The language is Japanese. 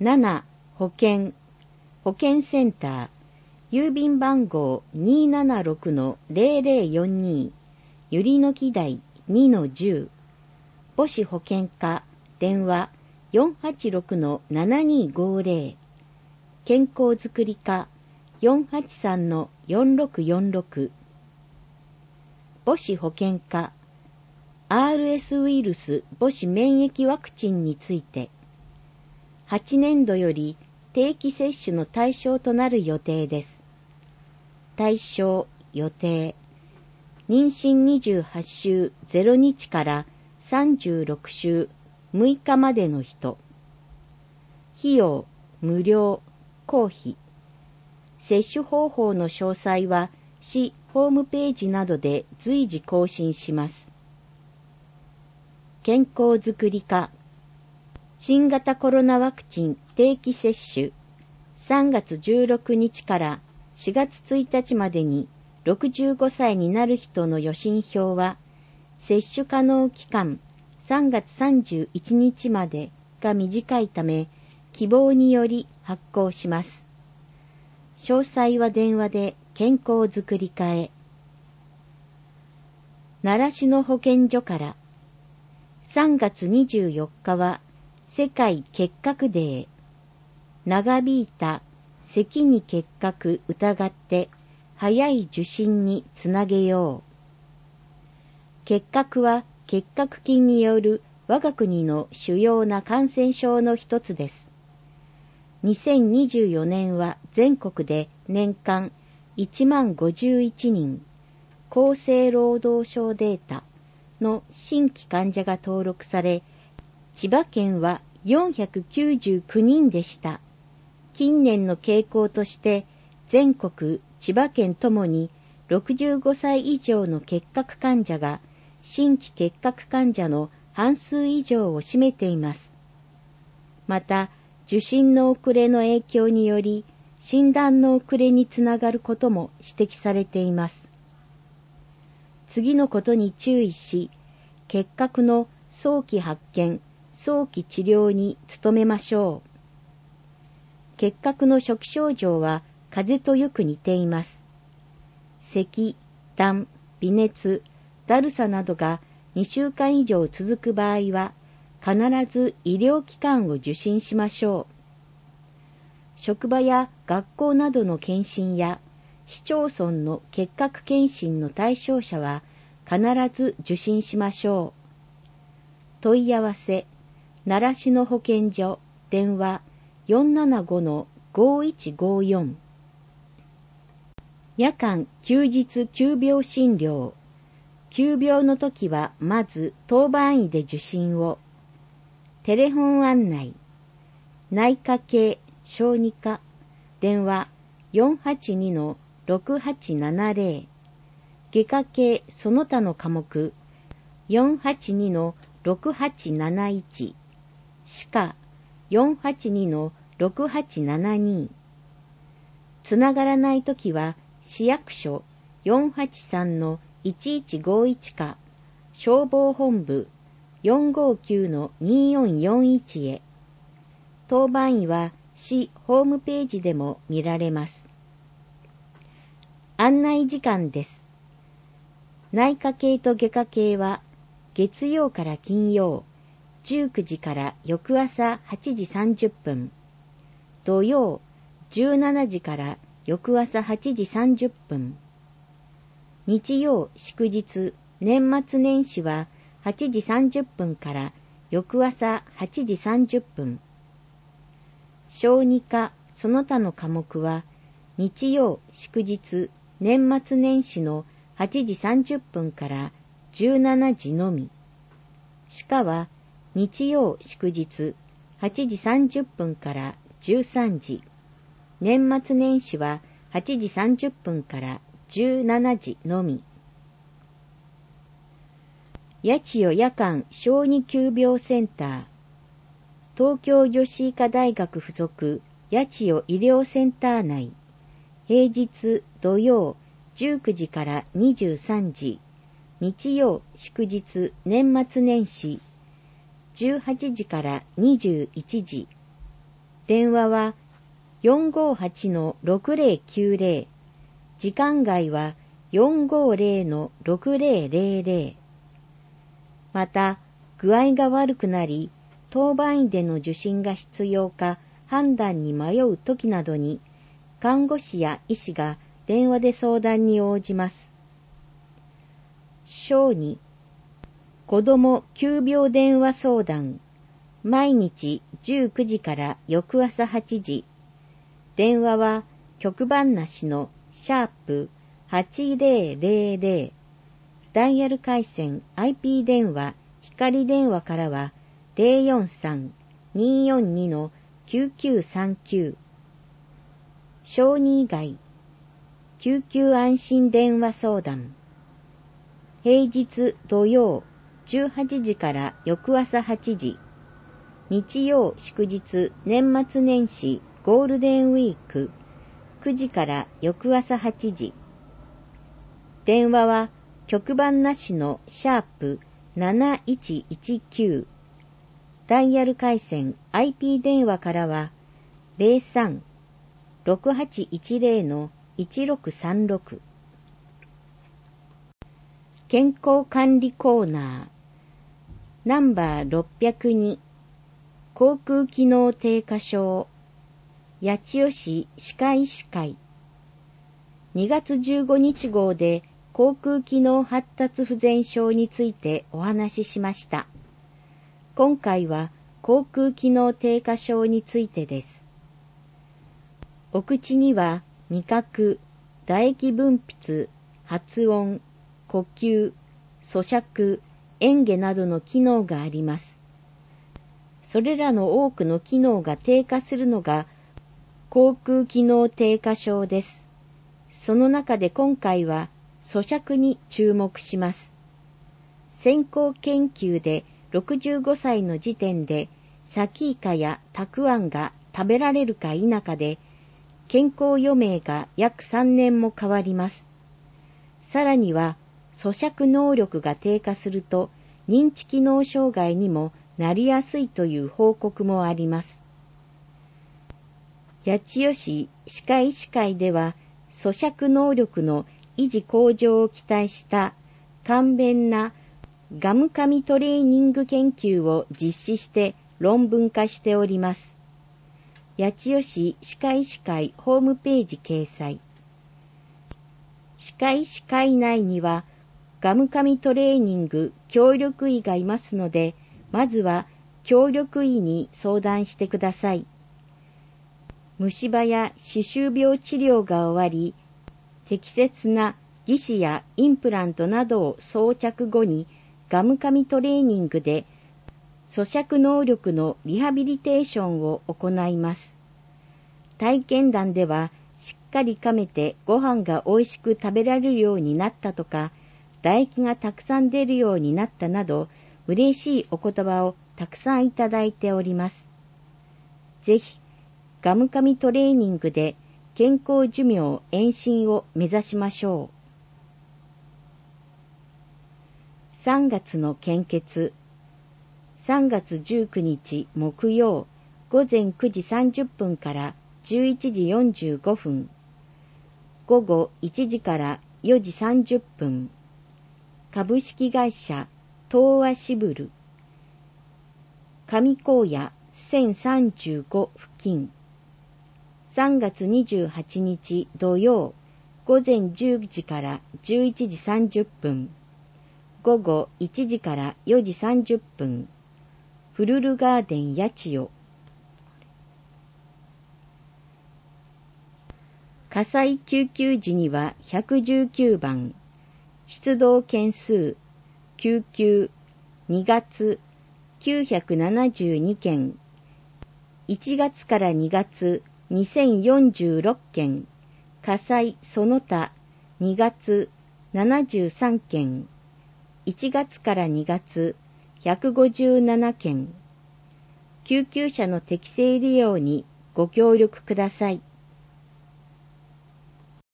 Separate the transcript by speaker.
Speaker 1: 7、保健センター、郵便番号 276-0042、ゆりのき台 2-10、母子保健課、電話 486-7250、健康づくり課 483-4646、母子保健課、RS ウイルス母子免疫ワクチンについて、8年度より定期接種の対象となる予定です。対象、予定。妊娠28週0日から36週6日までの人。費用、無料、公費。接種方法の詳細は市ホームページなどで随時更新します。健康づくり課。新型コロナワクチン定期接種。3月16日から4月1日までに65歳になる人の予診票は、接種可能期間3月31日までが短いため、希望により発行します。詳細は電話で健康づくり課へ。習志野保健所から、3月24日は世界結核デー。長引いた咳に結核疑って早い受診につなげよう。結核は結核菌による我が国の主要な感染症の一つです。2024年は全国で年間1万51人、厚生労働省データの新規患者が登録され、千葉県は499人でした。近年の傾向として、全国、千葉県ともに65歳以上の結核患者が新規結核患者の半数以上を占めています。また、受診の遅れの影響により、診断の遅れにつながることも指摘されています。次のことに注意し、結核の早期発見、早期治療に努めましょう。結核の初期症状は風邪とよく似ています。咳、痰、微熱、だるさなどが2週間以上続く場合は、必ず医療機関を受診しましょう。職場や学校などの検診や、市町村の結核検診の対象者は必ず受診しましょう。問い合わせ、習志野保健所、電話 475-5154。夜間休日急病診療。急病の時はまず当番医で受診を。テレフォン案内。内科系小児科。電話 482-6870。外科系その他の科目 482-6871。歯科 482-6872。つながらないときは市役所 483-1151 か消防本部 459-2441 へ。当番医は市ホームページでも見られます。案内時間です。内科系と外科系は月曜から金曜19時から翌朝8時30分、土曜17時から翌朝8時30分、日曜祝日年末年始は8時30分から翌朝8時30分、小児科その他の科目は日曜祝日年末年始の8時30分から17時のみ、歯科は日曜祝日8時30分から13時、年末年始は8時30分から17時のみ。八千代夜間小児急病センター、東京女子医科大学附属八千代医療センター内、平日土曜19時から23時、日曜祝日年末年始18時から21時、 電話は 458-6090、時間外は 450-6000。また、具合が悪くなり、当番医での受診が必要か判断に迷うときなどに、看護師や医師が電話で相談に応じます。小児子ども急病電話相談、毎日19時から翌朝8時。電話は局番なしの#8000。ダイヤル回線 IP 電話、光電話からは 043-242-9939。小児以外、救急安心電話相談。平日土曜18時から翌朝8時。日曜祝日年末年始ゴールデンウィーク9時から翌朝8時。電話は局番なしの#7119。ダイヤル回線 IP 電話からは 03-6810-1636。健康管理コーナーナンバー602、口腔機能低下症、八千代市歯科医師会。2月15日号で口腔機能発達不全症についてお話ししました。今回は口腔機能低下症についてです。お口には味覚、唾液分泌、発音、呼吸、咀嚼、嚥下などの機能があります。それらの多くの機能が低下するのが口腔機能低下症です。その中で今回は咀嚼に注目します。先行研究で65歳の時点でサキイカやたくあんが食べられるか否かで健康余命が約3年も変わります。さらには咀嚼能力が低下すると認知機能障害にもなりやすいという報告もあります。八千代市歯科医師会では咀嚼能力の維持向上を期待した簡便なガム噛みトレーニング研究を実施して論文化しております。八千代市歯科医師会ホームページ掲載。歯科医師会内にはガム噛みトレーニング協力医がいますので、まずは協力医に相談してください。虫歯や歯周病治療が終わり、適切な義歯やインプラントなどを装着後にガム噛みトレーニングで咀嚼能力のリハビリテーションを行います。体験談ではしっかり噛めてご飯が美味しく食べられるようになったとか、唾液がたくさん出るようになったなど、嬉しいお言葉をたくさんいただいております。ぜひ、ガム噛みトレーニングで健康寿命延伸を目指しましょう。3月の献血。3月19日木曜午前9時30分から11時45分。午後1時から4時30分。株式会社東和シブル。上高野1035付近。3月28日土曜午前10時から11時30分。午後1時から4時30分。フルルガーデン八千代。火災救急時には119番。出動件数救急2月972件。1月から2月2046件。火災その他2月73件。1月から2月157件。救急車の適正利用にご協力ください。